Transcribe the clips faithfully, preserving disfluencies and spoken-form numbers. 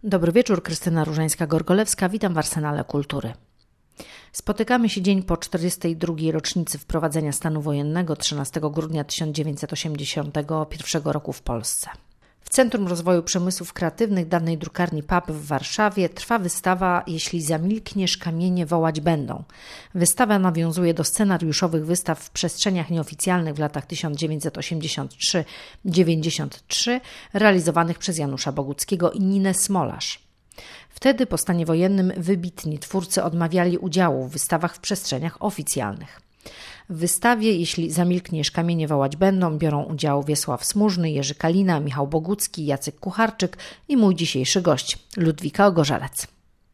Dobry wieczór, Krystyna Różańska-Gorgolewska, witam w Arsenale Kultury. Spotykamy się dzień po czterdziestej drugiej rocznicy wprowadzenia stanu wojennego trzynastego grudnia tysiąc dziewięćset osiemdziesiątego pierwszego roku w Polsce. W Centrum Rozwoju Przemysłów Kreatywnych dawnej drukarni P A P w Warszawie trwa wystawa „Jeśli zamilkniesz, kamienie wołać będą”. Wystawa nawiązuje do scenariuszowych wystaw w przestrzeniach nieoficjalnych w latach tysiąc dziewięćset osiemdziesiąt trzy do dziewięćdziesiąt trzy realizowanych przez Janusza Boguckiego i Ninę Smolarz. Wtedy po stanie wojennym wybitni twórcy odmawiali udziału w wystawach w przestrzeniach oficjalnych. W wystawie „Jeśli zamilkniesz, kamienie wołać będą” biorą udział Wiesław Smużny, Jerzy Kalina, Michał Bogucki, Jacek Kucharczyk i mój dzisiejszy gość, Ludwika Ogorzelec.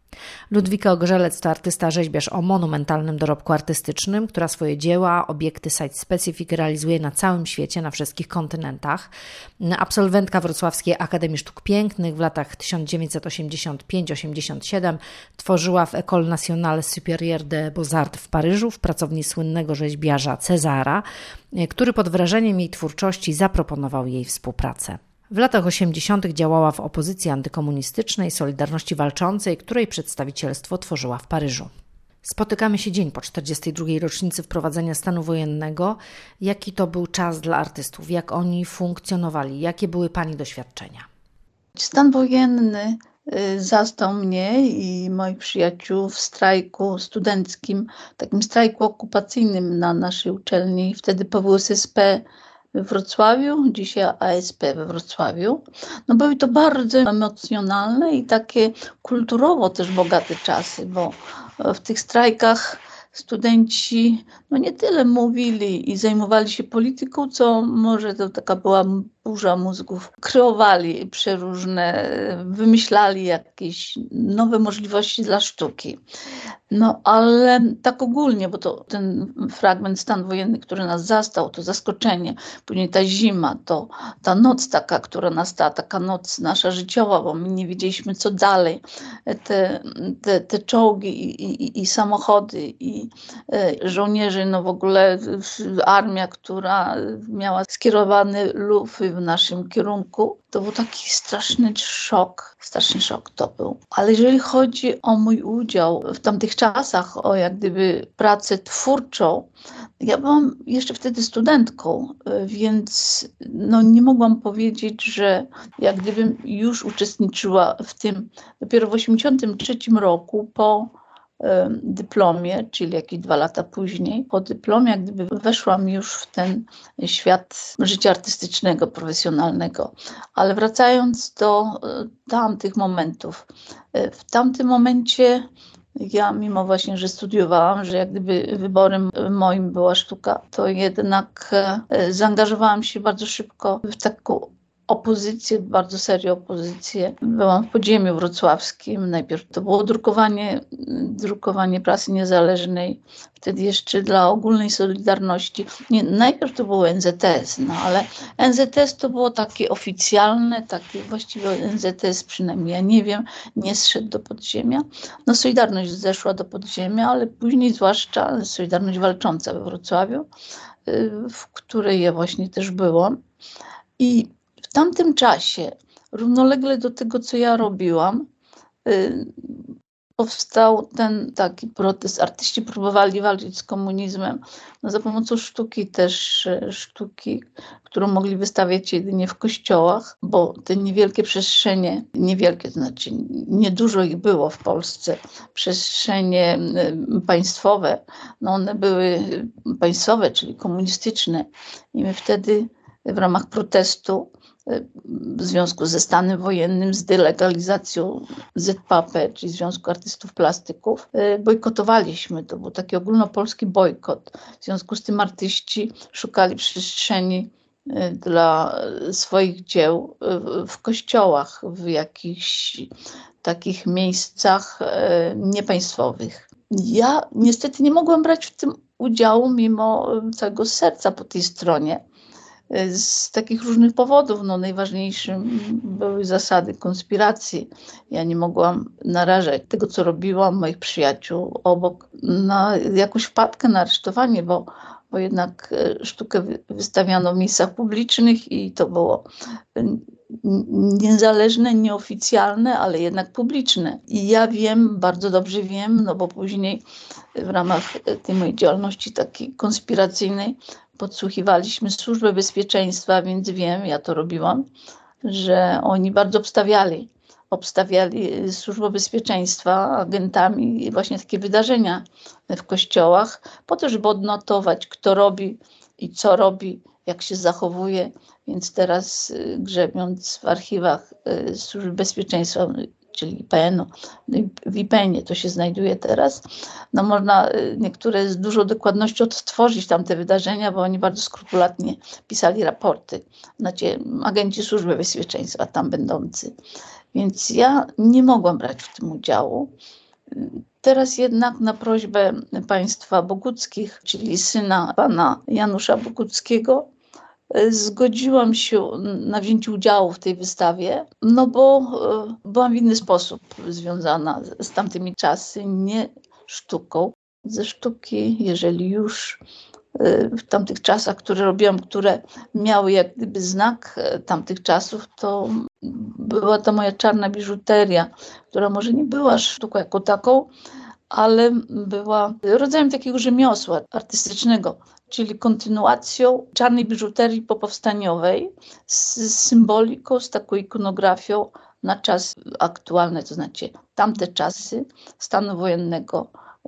Ludwika Ogorzelec to artysta-rzeźbiarz o monumentalnym dorobku artystycznym, która swoje dzieła, obiekty site-specific realizuje na całym świecie, na wszystkich kontynentach. Absolwentka Wrocławskiej Akademii Sztuk Pięknych w latach tysiąc dziewięćset osiemdziesiąt pięć do osiemdziesiąt siedem tworzyła w École Nationale Supérieure des Beaux-Arts w Paryżu w pracowni słynnego rzeźbiarza Cezara, który pod wrażeniem jej twórczości zaproponował jej współpracę. W latach osiemdziesiątych działała w opozycji antykomunistycznej Solidarności Walczącej, której przedstawicielstwo tworzyła w Paryżu. Spotykamy się dzień po czterdziestej drugiej rocznicy wprowadzenia stanu wojennego. Jaki to był czas dla artystów? Jak oni funkcjonowali? Jakie były Pani doświadczenia? Stan wojenny zastał mnie i moich przyjaciół w strajku studenckim, takim strajku okupacyjnym na naszej uczelni, wtedy P W S S P we Wrocławiu, dzisiaj A S P we Wrocławiu. No były to bardzo emocjonalne i takie kulturowo też bogate czasy, bo w tych strajkach studenci no nie tyle mówili i zajmowali się polityką, co może to taka była burza mózgów. Kreowali przeróżne, wymyślali jakieś nowe możliwości dla sztuki. No ale tak ogólnie, bo to ten fragment stan wojenny, który nas zastał, to zaskoczenie, później ta zima, to ta noc taka, która nastała, taka noc nasza życiowa, bo my nie wiedzieliśmy co dalej, te, te, te czołgi i, i, i samochody i żołnierze, no w ogóle armia, która miała skierowane lufy w naszym kierunku. To był taki straszny szok, straszny szok to był. Ale jeżeli chodzi o mój udział w tamtych czasach, o jak gdyby pracę twórczą, ja byłam jeszcze wtedy studentką, więc no nie mogłam powiedzieć, że jak gdybym już uczestniczyła w tym dopiero w osiemdziesiątym trzecim roku po dyplomie, czyli jakieś dwa lata później. Po dyplomie jak gdyby weszłam już w ten świat życia artystycznego, profesjonalnego. Ale wracając do tamtych momentów. W tamtym momencie ja, mimo właśnie, że studiowałam, że jak gdyby wyborem moim była sztuka, to jednak zaangażowałam się bardzo szybko w taką opozycję, bardzo serio opozycję. Byłam w podziemiu wrocławskim. Najpierw to było drukowanie, drukowanie prasy niezależnej, wtedy jeszcze dla ogólnej Solidarności. Nie, najpierw to było N Z S, no ale N Z S to było takie oficjalne, takie właściwie N Z S przynajmniej, ja nie wiem, nie zszedł do podziemia. No Solidarność zeszła do podziemia, ale później zwłaszcza Solidarność Walcząca we Wrocławiu, w której ja właśnie też byłam. I w tamtym czasie, równolegle do tego, co ja robiłam, yy, powstał ten taki protest. Artyści próbowali walczyć z komunizmem no, za pomocą sztuki też, sztuki, którą mogli wystawiać jedynie w kościołach, bo te niewielkie przestrzenie, niewielkie, to znaczy niedużo ich było w Polsce, przestrzenie państwowe, no one były państwowe, czyli komunistyczne i my wtedy w ramach protestu w związku ze stanem wojennym, z delegalizacją Z P A P, czyli Związku Artystów Plastyków, bojkotowaliśmy. To był taki ogólnopolski bojkot. W związku z tym artyści szukali przestrzeni dla swoich dzieł w kościołach, w jakichś takich miejscach niepaństwowych. Ja niestety nie mogłam brać w tym udziału mimo całego serca po tej stronie. Z takich różnych powodów. No, najważniejszym były zasady konspiracji. Ja nie mogłam narażać tego, co robiłam, moich przyjaciół obok na jakąś wpadkę, na aresztowanie, bo bo jednak sztukę wystawiano w miejscach publicznych i to było niezależne, nieoficjalne, ale jednak publiczne. I ja wiem, bardzo dobrze wiem, no bo później w ramach tej mojej działalności takiej konspiracyjnej podsłuchiwaliśmy Służbę Bezpieczeństwa, więc wiem, ja to robiłam, że oni bardzo obstawiali, obstawiali Służbę Bezpieczeństwa agentami właśnie takie wydarzenia w kościołach, po to, żeby odnotować, kto robi i co robi, jak się zachowuje. Więc teraz grzebiąc w archiwach Służby Bezpieczeństwa, czyli I P N-u, w I P N-ie to się znajduje teraz, no można niektóre z dużą dokładnością odtworzyć tamte wydarzenia, bo oni bardzo skrupulatnie pisali raporty, znaczy agenci Służby Bezpieczeństwa tam będący. Więc ja nie mogłam brać w tym udziału. Teraz jednak na prośbę państwa Boguckich, czyli syna pana Janusza Boguckiego, zgodziłam się na wzięcie udziału w tej wystawie, no bo byłam w inny sposób związana z tamtymi czasy, nie sztuką. Ze sztuki, jeżeli już w tamtych czasach, które robiłam, które miały jak gdyby znak tamtych czasów, to była ta moja czarna biżuteria, która może nie była sztuką jako taką, ale była rodzajem takiego rzemiosła artystycznego, czyli kontynuacją czarnej biżuterii popowstaniowej z symboliką, z taką ikonografią na czas aktualny, to znaczy tamte czasy stanu wojennego,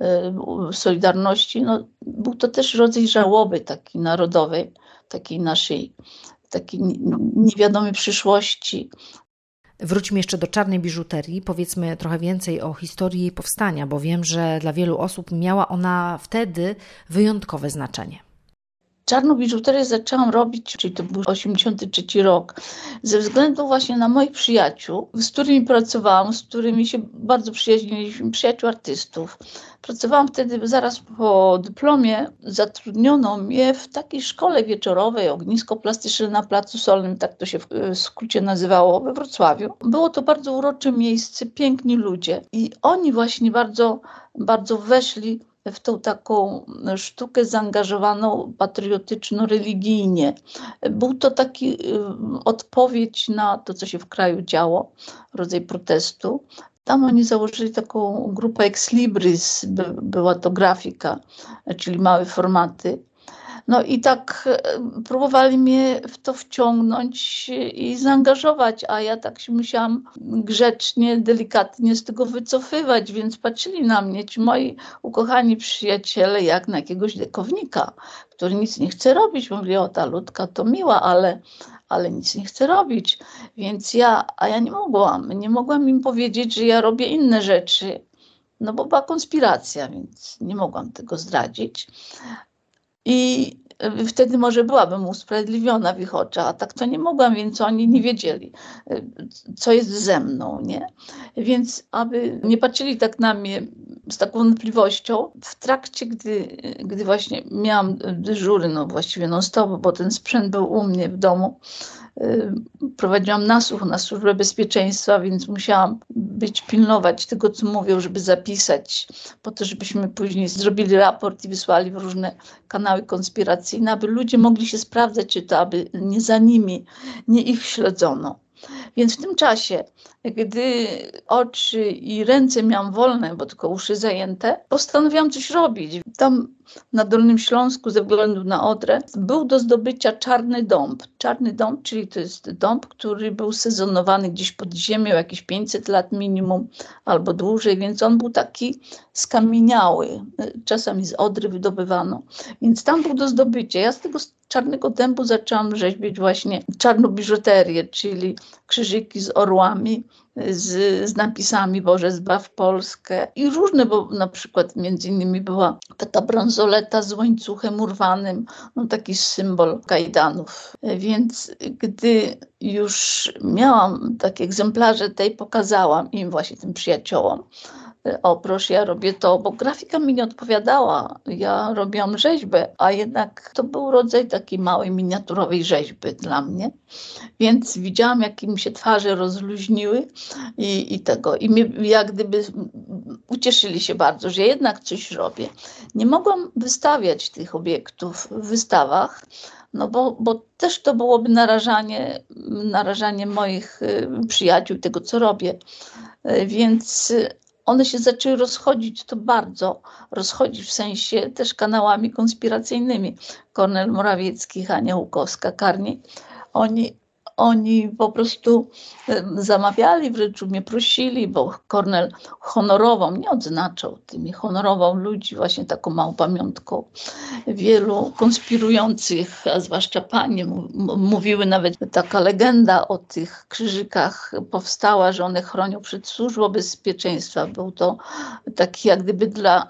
Solidarności. No, był to też rodzaj żałoby takiej narodowej, takiej naszej, takiej niewiadomej przyszłości. Wróćmy jeszcze do czarnej biżuterii. Powiedzmy trochę więcej o historii jej powstania, bo wiem, że dla wielu osób miała ona wtedy wyjątkowe znaczenie. Czarną biżuterię zaczęłam robić, czyli to był osiemdziesiąty trzeci rok, ze względu właśnie na moich przyjaciół, z którymi pracowałam, z którymi się bardzo przyjaźniliśmy, przyjaciół artystów. Pracowałam wtedy zaraz po dyplomie, zatrudniono mnie w takiej szkole wieczorowej, ognisko plastyczne na Placu Solnym, tak to się w skrócie nazywało, we Wrocławiu. Było to bardzo urocze miejsce, piękni ludzie i oni właśnie bardzo, bardzo weszli w tą taką sztukę zaangażowaną patriotyczno-religijnie. Był to taki odpowiedź na to, co się w kraju działo, rodzaj protestu. Tam oni założyli taką grupę Ex Libris, by, była to grafika, czyli małe formaty. No i tak próbowali mnie w to wciągnąć i zaangażować, a ja tak się musiałam grzecznie, delikatnie z tego wycofywać, więc patrzyli na mnie ci moi ukochani przyjaciele jak na jakiegoś dekownika, który nic nie chce robić. Mówili, o ta Ludka to miła, ale, ale nic nie chce robić. Więc ja, a ja nie mogłam, nie mogłam im powiedzieć, że ja robię inne rzeczy, no bo była konspiracja, więc nie mogłam tego zdradzić. I wtedy może byłabym usprawiedliwiona w ich oczach, a tak to nie mogłam, więc oni nie wiedzieli, co jest ze mną, nie? Więc aby nie patrzyli tak na mnie z taką wątpliwością, w trakcie, gdy, gdy właśnie miałam dyżury, no właściwie non stop, bo ten sprzęt był u mnie w domu, prowadziłam nasłuch na Służbę Bezpieczeństwa, więc musiałam być, pilnować tego, co mówią, żeby zapisać, po to, żebyśmy później zrobili raport i wysłali w różne kanały konspiracyjne, aby ludzie mogli się sprawdzać, czy to, aby nie za nimi, nie ich śledzono. Więc w tym czasie, gdy oczy i ręce miałam wolne, bo tylko uszy zajęte, postanowiłam coś robić. Tam na Dolnym Śląsku, ze względu na Odrę, był do zdobycia Czarny Dąb. Czarny Dąb, czyli to jest dąb, który był sezonowany gdzieś pod ziemią, jakieś pięćset lat minimum albo dłużej, więc on był taki skamieniały. Czasami z Odry wydobywano. Więc tam był do zdobycia. Ja z tego czarnego dębu zaczęłam rzeźbić właśnie czarną biżuterię, czyli krzyżyki z orłami, z, z napisami Boże zbaw Polskę i różne, bo na przykład między innymi była taka bransoleta z łańcuchem urwanym, no taki symbol kajdanów. Więc gdy już miałam takie egzemplarze tej, pokazałam im właśnie tym przyjaciołom. O, proszę, ja robię to, bo grafika mi nie odpowiadała. Ja robiłam rzeźbę, a jednak to był rodzaj takiej małej, miniaturowej rzeźby dla mnie. Więc widziałam, jak im się twarze rozluźniły i, i tego. I mnie jak gdyby cieszyli się bardzo, że jednak coś robię. Nie mogłam wystawiać tych obiektów w wystawach, no bo, bo też to byłoby narażanie, narażanie moich przyjaciół, tego co robię. Więc one się zaczęły rozchodzić, to bardzo rozchodzić w sensie też kanałami konspiracyjnymi. Kornel Morawiecki, Hania Łukowska-Karnik, oni, oni po prostu zamawiali, wręcz mnie prosili, bo Kornel honorował, mnie odznaczał tymi, honorował ludzi właśnie taką małą pamiątką. Wielu konspirujących, a zwłaszcza panie, mówiły, nawet taka legenda o tych krzyżykach powstała, że one chronią przed służbą bezpieczeństwa. Był to taki jak gdyby dla,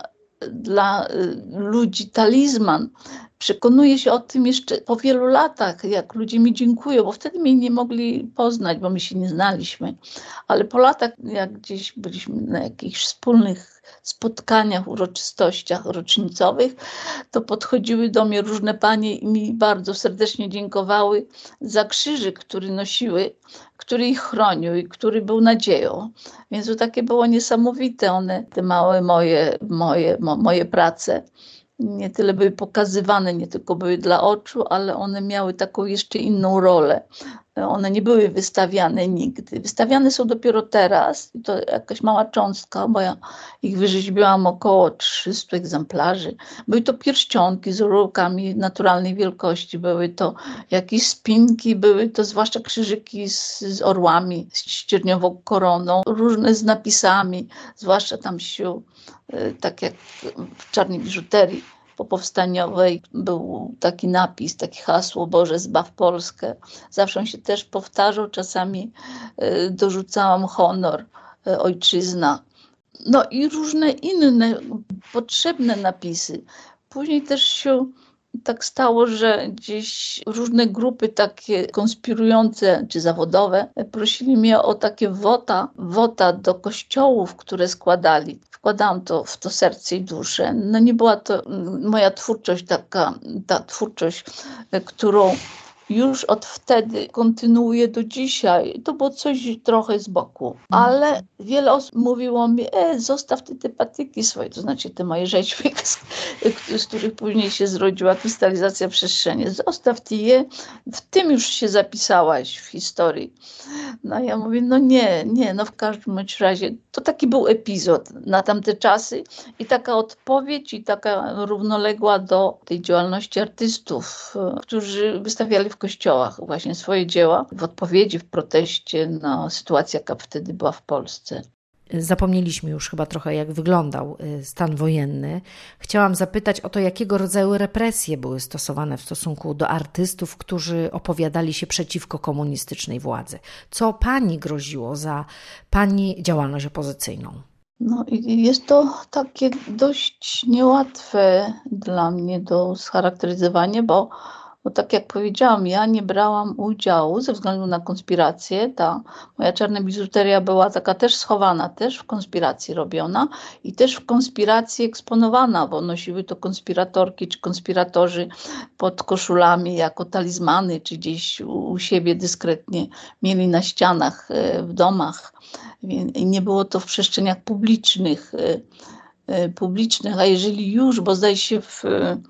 dla ludzi talizman. Przekonuję się o tym jeszcze po wielu latach, jak ludzie mi dziękują, bo wtedy mnie nie mogli poznać, bo my się nie znaliśmy. Ale po latach, jak gdzieś byliśmy na jakichś wspólnych spotkaniach, uroczystościach rocznicowych, to podchodziły do mnie różne panie i mi bardzo serdecznie dziękowały za krzyżyk, który nosiły, który ich chronił i który był nadzieją. Więc to takie było niesamowite, one, te małe moje, moje, mo, moje prace. Nie tyle były pokazywane, nie tylko były dla oczu, ale one miały taką jeszcze inną rolę. One nie były wystawiane nigdy. Wystawiane są dopiero teraz i to jakaś mała cząstka, bo ja ich wyrzeźbiłam około trzystu egzemplarzy. Były to pierścionki z orłowkami naturalnej wielkości, były to jakieś spinki, były to zwłaszcza krzyżyki z, z orłami, z ścierniową koroną, różne z napisami, zwłaszcza tam sił, tak jak w czarnej biżuterii popowstaniowej był taki napis, takie hasło: Boże, zbaw Polskę. Zawsze on się też powtarzał, czasami dorzucałam honor, ojczyzna. No i różne inne potrzebne napisy. Później też się tak stało, że gdzieś różne grupy takie konspirujące czy zawodowe prosili mnie o takie wota, wota do kościołów, które składali. Wkładałam to w to serce i duszę. No nie była to moja twórczość taka, ta twórczość, którą już od wtedy kontynuuję do dzisiaj. To było coś trochę z boku. Ale wiele osób mówiło mi, e, zostaw ty te patyki swoje, to znaczy te moje rzeźby, z, z których później się zrodziła krystalizacja przestrzeni. Zostaw ty je, w tym już się zapisałaś w historii. No ja mówię, no nie, nie, no w każdym bądź razie to taki był epizod na tamte czasy i taka odpowiedź i taka równoległa do tej działalności artystów, którzy wystawiali w kościołach właśnie swoje dzieła w odpowiedzi, w proteście na sytuację, jaka wtedy była w Polsce. Zapomnieliśmy już chyba trochę, jak wyglądał stan wojenny. Chciałam zapytać o to, jakiego rodzaju represje były stosowane w stosunku do artystów, którzy opowiadali się przeciwko komunistycznej władzy. Co pani groziło za pani działalność opozycyjną? No i jest to takie dość niełatwe dla mnie do scharakteryzowania, bo Bo tak jak powiedziałam, ja nie brałam udziału ze względu na konspirację. Ta moja czarna biżuteria była taka też schowana, też w konspiracji robiona i też w konspiracji eksponowana, bo nosiły to konspiratorki czy konspiratorzy pod koszulami jako talizmany, czy gdzieś u siebie dyskretnie mieli na ścianach w domach. I nie było to w przestrzeniach publicznych. publicznych, a jeżeli już, bo zdaje się w,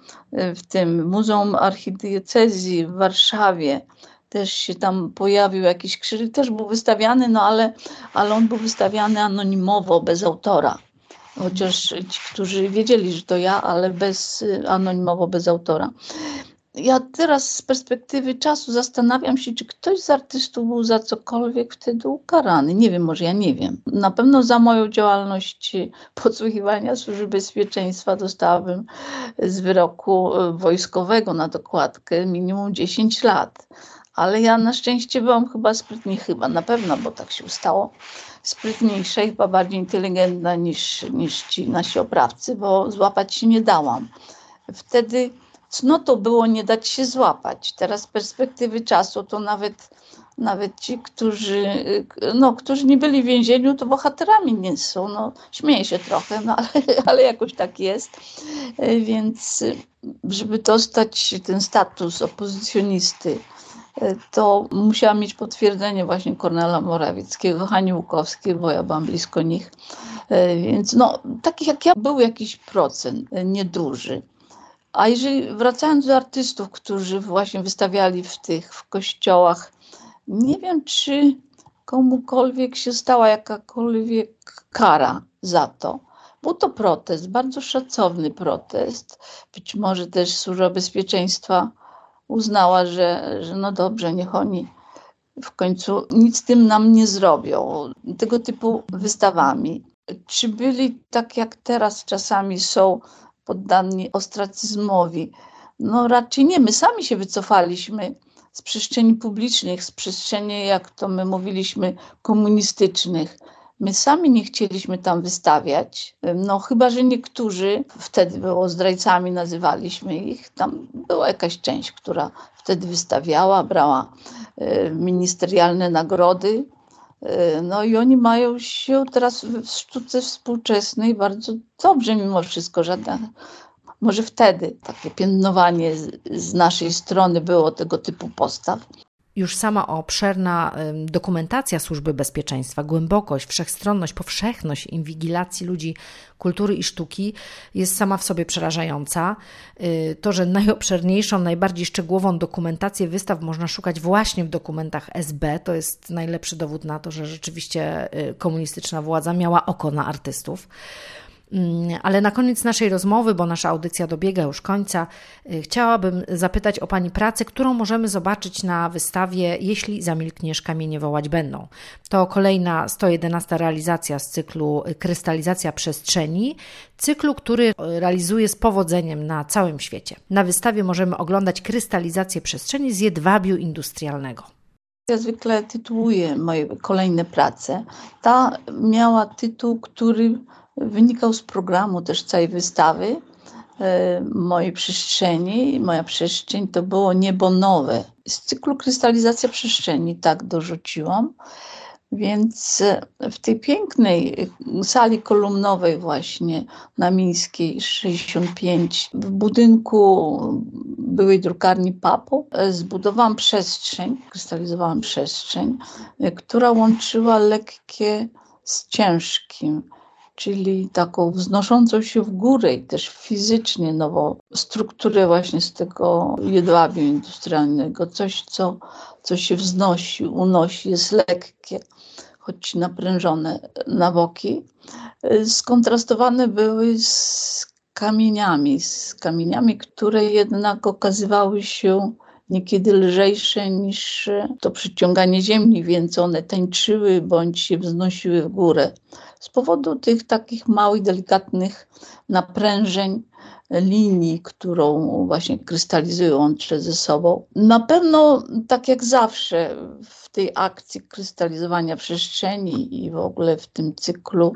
w tym Muzeum Archidiecezji w Warszawie też się tam pojawił jakiś krzyżyk, też był wystawiany, no ale, ale on był wystawiany anonimowo, bez autora. Chociaż ci, którzy wiedzieli, że to ja, ale bez, anonimowo, bez autora. Ja teraz z perspektywy czasu zastanawiam się, czy ktoś z artystów był za cokolwiek wtedy ukarany. Nie wiem, może ja nie wiem. Na pewno za moją działalność podsłuchiwania Służby Bezpieczeństwa dostałabym z wyroku wojskowego na dokładkę minimum dziesięć lat. Ale ja na szczęście byłam chyba sprytnie, chyba na pewno, bo tak się stało, sprytniejsza i chyba bardziej inteligentna niż, niż ci nasi oprawcy, bo złapać się nie dałam. Wtedy cnotą było nie dać się złapać. Teraz z perspektywy czasu to nawet, nawet ci, którzy, no, którzy nie byli w więzieniu, to bohaterami nie są. No, śmieję się trochę, no, ale, ale jakoś tak jest. Więc żeby dostać ten status opozycjonisty, to musiałam mieć potwierdzenie właśnie Kornela Morawieckiego, Hani Łukowskiej, bo ja byłam blisko nich, Więc no, takich jak ja był jakiś procent, nieduży. A jeżeli wracając do artystów, którzy właśnie wystawiali w tych w kościołach, nie wiem, czy komukolwiek się stała jakakolwiek kara za to. Był to protest, bardzo szacowny protest. Być może też Służba Bezpieczeństwa uznała, że, że no dobrze, niech oni w końcu nic z tym nam nie zrobią. Tego typu wystawami. Czy byli tak jak teraz czasami są poddani ostracyzmowi? No raczej nie. My sami się wycofaliśmy z przestrzeni publicznych, z przestrzeni, jak to my mówiliśmy, komunistycznych. My sami nie chcieliśmy tam wystawiać, no chyba że niektórzy, wtedy było zdrajcami, nazywaliśmy ich, tam była jakaś część, która wtedy wystawiała, brała ministerialne nagrody. No i oni mają się teraz w sztuce współczesnej bardzo dobrze mimo wszystko, żadna. Może wtedy takie piętnowanie z, z naszej strony było tego typu postaw. Już sama obszerna dokumentacja Służby Bezpieczeństwa, głębokość, wszechstronność, powszechność inwigilacji ludzi kultury i sztuki jest sama w sobie przerażająca. To, że najobszerniejszą, najbardziej szczegółową dokumentację wystaw można szukać właśnie w dokumentach S B, to jest najlepszy dowód na to, że rzeczywiście komunistyczna władza miała oko na artystów. Ale na koniec naszej rozmowy, bo nasza audycja dobiega już końca, chciałabym zapytać o Pani pracę, którą możemy zobaczyć na wystawie Jeśli zamilkniesz, kamienie wołać będą. To kolejna sto jedenasta realizacja z cyklu Krystalizacja przestrzeni, cyklu, który realizuje z powodzeniem na całym świecie. Na wystawie możemy oglądać krystalizację przestrzeni z jedwabiu industrialnego. Ja zwykle tytułuję moje kolejne prace. Ta miała tytuł, który wynikał z programu też całej wystawy mojej przestrzeni. Moja przestrzeń to było niebo nowe. Z cyklu Krystalizacja przestrzeni tak dorzuciłam. Więc w tej pięknej sali kolumnowej właśnie na Mińskiej sześćdziesiąt pięć w budynku byłej drukarni Papo zbudowałam przestrzeń, krystalizowałam przestrzeń, która łączyła lekkie z ciężkim, czyli taką wznoszącą się w górę i też fizycznie nową strukturę właśnie z tego jedwabiu industrialnego. Coś, co, co się wznosi, unosi, jest lekkie, choć naprężone na boki. Skontrastowane były z kamieniami, z kamieniami, które jednak okazywały się niekiedy lżejsze niż to przyciąganie ziemi, więc one tańczyły bądź się wznosiły w górę. Z powodu tych takich małych, delikatnych naprężeń linii, którą właśnie krystalizują łącznie ze sobą. Na pewno, tak jak zawsze w tej akcji krystalizowania przestrzeni i w ogóle w tym cyklu,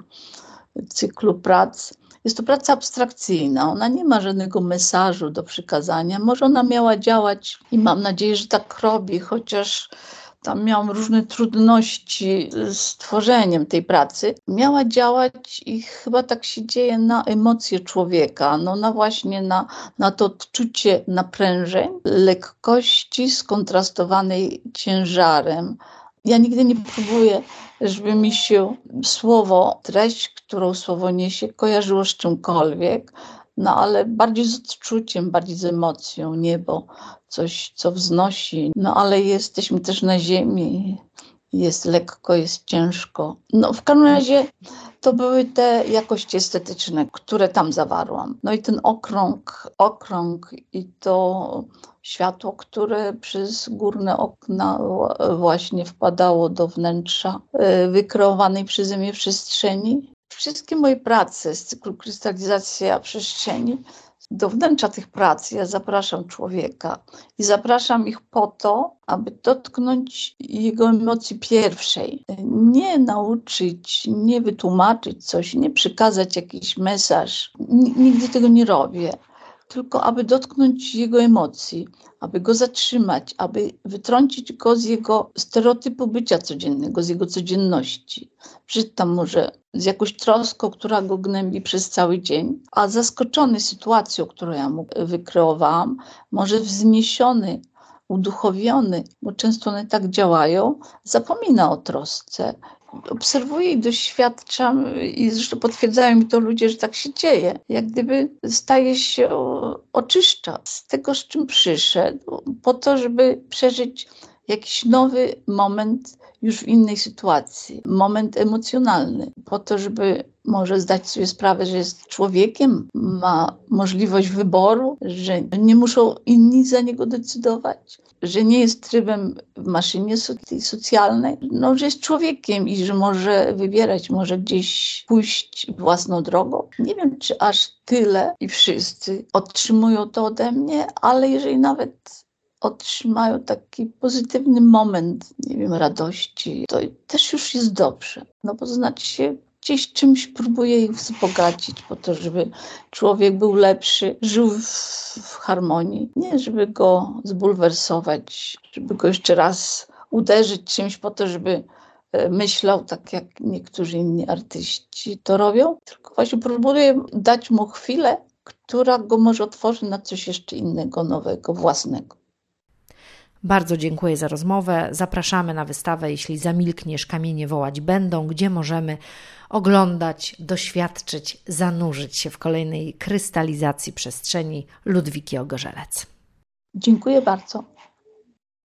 cyklu prac, jest to praca abstrakcyjna. Ona nie ma żadnego mesażu do przekazania. Może ona miała działać i mam nadzieję, że tak robi, chociaż tam miałam różne trudności z tworzeniem tej pracy. Miała działać i chyba tak się dzieje na emocje człowieka, no na właśnie na, na to odczucie naprężeń, lekkości skontrastowanej ciężarem. Ja nigdy nie próbuję, żeby mi się słowo, treść, którą słowo niesie, kojarzyło z czymkolwiek, no ale bardziej z odczuciem, bardziej z emocją, niebo, coś, co wznosi, no ale jesteśmy też na ziemi, jest lekko, jest ciężko. No w każdym razie to były te jakości estetyczne, które tam zawarłam. No i ten okrąg, okrąg i to światło, które przez górne okna właśnie wpadało do wnętrza wykreowanej przeze mnie przestrzeni. Wszystkie moje prace z cyklu Krystalizacja przestrzeni, do wnętrza tych prac ja zapraszam człowieka i zapraszam ich po to, aby dotknąć jego emocji pierwszej. Nie nauczyć, nie wytłumaczyć coś, nie przekazać jakiś mesaż. Nigdy tego nie robię. Tylko aby dotknąć jego emocji, aby go zatrzymać, aby wytrącić go z jego stereotypu bycia codziennego, z jego codzienności. Przyjść tam może z jakąś troską, która go gnębi przez cały dzień, a zaskoczony sytuacją, którą ja mu wykreowałam, może wzniesiony, uduchowiony, bo często one tak działają, zapomina o trosce obserwuję i doświadczam, i zresztą potwierdzają mi to ludzie, że tak się dzieje. Jak gdyby staje się, oczyszcza z tego, z czym przyszedł, po to, żeby przeżyć jakiś nowy moment już w innej sytuacji, moment emocjonalny, po to, żeby może zdać sobie sprawę, że jest człowiekiem, ma możliwość wyboru, że nie muszą inni za niego decydować, że nie jest trybem w maszynie socjalnej, no, że jest człowiekiem i że może wybierać, może gdzieś pójść własną drogą. Nie wiem, czy aż tyle i wszyscy otrzymują to ode mnie, ale jeżeli nawet otrzymają taki pozytywny moment, nie wiem, radości, to też już jest dobrze. No bo znaczy się, gdzieś czymś próbuje ich wzbogacić po to, żeby człowiek był lepszy, żył w, w harmonii. Nie, żeby go zbulwersować, żeby go jeszcze raz uderzyć czymś po to, żeby myślał tak, jak niektórzy inni artyści to robią, tylko właśnie próbuje dać mu chwilę, która go może otworzy na coś jeszcze innego, nowego, własnego. Bardzo dziękuję za rozmowę. Zapraszamy na wystawę Jeśli zamilkniesz, kamienie wołać będą, gdzie możemy oglądać, doświadczyć, zanurzyć się w kolejnej krystalizacji przestrzeni Ludwiki Ogorzelec. Dziękuję bardzo.